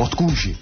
Pod kůži.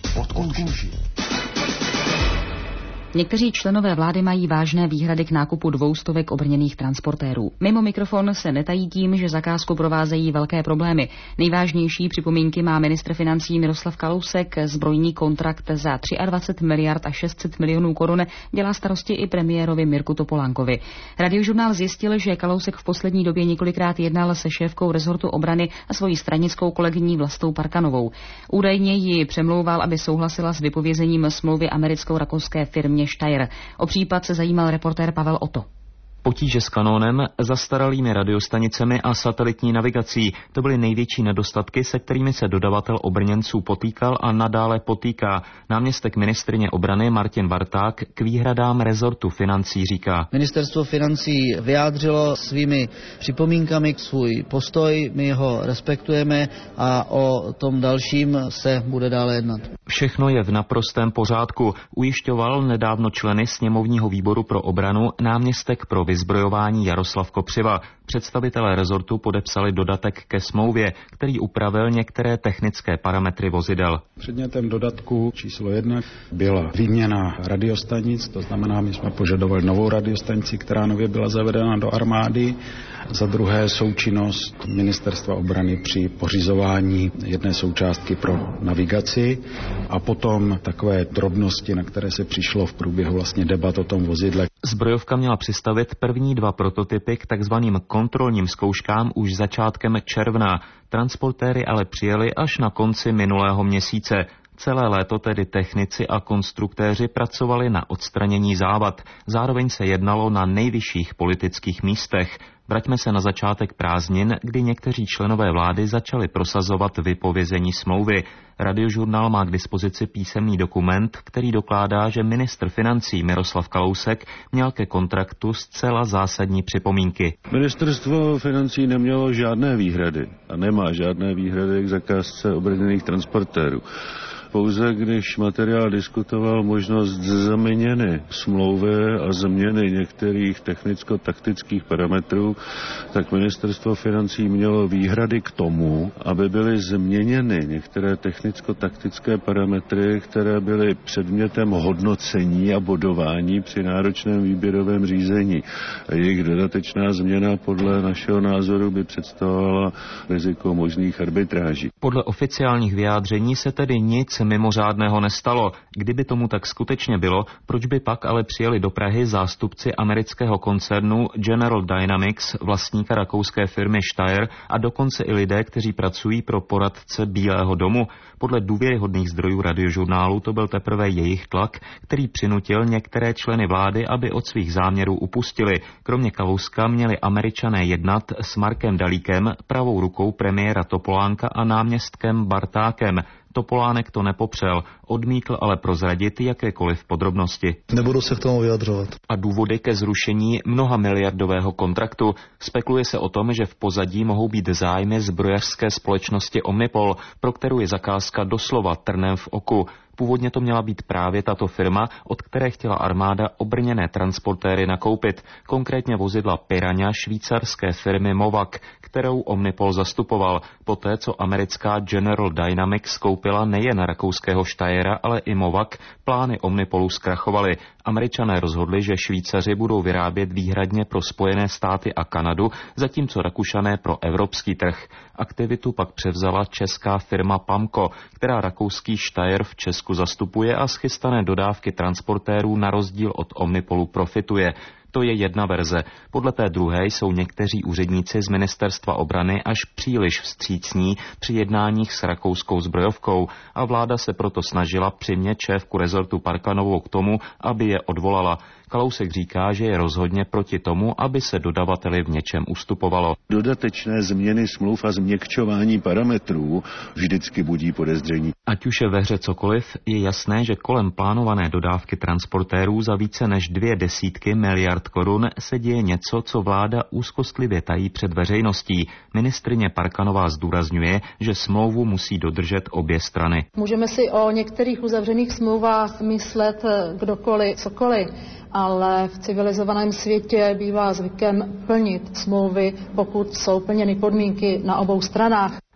Někteří členové vlády mají vážné výhrady k nákupu 200 obrněných transportérů. Mimo mikrofon se netají tím, že zakázku provázejí velké problémy. Nejvážnější připomínky má ministr financí Miroslav Kalousek. Zbrojní kontrakt za 23 miliard a 600 milionů korun dělá starosti i premiérovi Mirku Topolánkovi. Radiožurnál zjistil, že Kalousek v poslední době několikrát jednal se šéfkou rezortu obrany a svojí stranickou kolegyní Vlastou Parkanovou. Údajně ji přemlouval, aby souhlasila s vypovězením smlouvy americko-rakouské firmě Steyr. O případ se zajímal reportér Pavel Otto. Potíže s kanónem, zastaralými radiostanicemi a satelitní navigací. To byly největší nedostatky, se kterými se dodavatel obrněnců potýkal a nadále potýká. Náměstek ministryně obrany Martin Barták k výhradám rezortu financí říká. Ministerstvo financí vyjádřilo svými připomínkami svůj postoj, my ho respektujeme a o tom dalším se bude dále jednat. Všechno je v naprostém pořádku, ujišťoval nedávno členy sněmovního výboru pro obranu náměstek pro vyzbrojování Jaroslav Kopřiva. Představitelé rezortu podepsali dodatek ke smlouvě, který upravil některé technické parametry vozidel. Předmětem dodatku číslo 1 byla výměna radiostanic, to znamená, my jsme požadovali novou radiostanici, která nově byla zavedena do armády. Za druhé součinnost ministerstva obrany při pořizování jedné součástky pro navigaci a potom takové drobnosti, na které se přišlo v průběhu vlastně debat o tom vozidle. Zbrojovka měla přistavit první 2 prototypy k takzvaným kontrolním zkouškám už začátkem června. Transportéry ale přijeli až na konci minulého měsíce. Celé léto tedy technici a konstruktéři pracovali na odstranění závad. Zároveň se jednalo na nejvyšších politických místech. Vraťme se na začátek prázdnin, kdy někteří členové vlády začali prosazovat vypovězení smlouvy. Radiožurnál má k dispozici písemný dokument, který dokládá, že ministr financí Miroslav Kalousek měl ke kontraktu zcela zásadní připomínky. Ministerstvo financí nemělo žádné výhrady a nemá žádné výhrady k zakázce obrněných transportérů. Pouze když materiál diskutoval možnost změny smlouvy a změny některých technicko-taktických parametrů, tak ministerstvo financí mělo výhrady k tomu, aby byly změněny některé technicko-taktické parametry, které byly předmětem hodnocení a bodování při náročném výběrovém řízení. Jejich dodatečná změna podle našeho názoru by představovala riziko možných arbitráží. Podle oficiálních vyjádření se tedy nic mimořádného nestalo. Kdyby tomu tak skutečně bylo, proč by pak ale přijeli do Prahy zástupci amerického koncernu General Dynamics, vlastníka rakouské firmy Steyr a dokonce i lidé, kteří pracují pro poradce Bílého domu? Podle důvěryhodných zdrojů radiožurnálu to byl teprve jejich tlak, který přinutil některé členy vlády, aby od svých záměrů upustili. Kromě Kalouska měli Američané jednat s Markem Dalíkem, pravou rukou premiéra Topolánka a náměstkem Bartákem. Topolánek to nepopřel, odmítl ale prozradit jakékoliv podrobnosti. Nebudu se k tomu vyjadřovat. A důvody ke zrušení mnoha miliardového kontraktu? Spekuluje se o tom, že v pozadí mohou být zájmy zbrojařské společnosti Omnipol, pro kterou je zakázka doslova trnem v oku. Původně to měla být právě tato firma, od které chtěla armáda obrněné transportéry nakoupit, konkrétně vozidla Piranha švýcarské firmy Movac, kterou Omnipol zastupoval, poté co americká General Dynamics koupila nejen rakouského Steyra, ale i Movac, plány Omnipolu zkrachovaly. Američané rozhodli, že Švýcaři budou vyrábět výhradně pro Spojené státy a Kanadu, zatímco Rakušané pro evropský trh. Aktivitu pak převzala česká firma Pamco, která rakouský Steyr v Česku zastupuje a z chystané dodávky transportérů na rozdíl od Omnipolu profituje. To je jedna verze. Podle té druhé jsou někteří úředníci z ministerstva obrany až příliš vstřícní při jednáních s rakouskou zbrojovkou a vláda se proto snažila přimět šéfku rezortu Parkanovou k tomu, aby je odvolala. Kalousek říká, že je rozhodně proti tomu, aby se dodavateli v něčem ustupovalo. Dodatečné změny smluv a změkčování parametrů vždycky budí podezření. Ať už je ve hře cokoliv, je jasné, že kolem plánované dodávky transportérů za více než 200 miliard korun se děje něco, co vláda úzkostlivě tají před veřejností. Ministryně Parkanová zdůrazňuje, že smlouvu musí dodržet obě strany. Můžeme si o některých uzavřených smlouvách myslet kdokoliv, cokoliv, ale v civilizovaném světě bývá zvykem plnit smlouvy, pokud jsou plněny podmínky na obou stranách.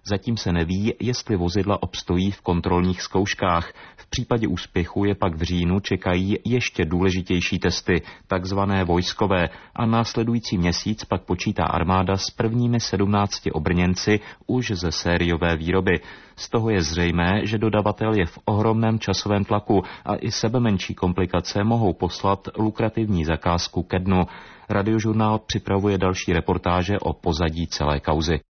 Zatím se neví, jestli vozidla obstojí v kontrolních zkouškách. V případě úspěchu je pak v říjnu čekají ještě důležitější testy, takzvané vojskové, a následující měsíc pak počítá armáda s prvními 17 obrněnci už ze sériové výroby. Z toho je zřejmé, že dodavatel je v ohromném časovém tlaku a i sebemenší komplikace mohou poslat lukrativní zakázku ke dnu. Radiožurnál připravuje další reportáže o pozadí celé kauzy.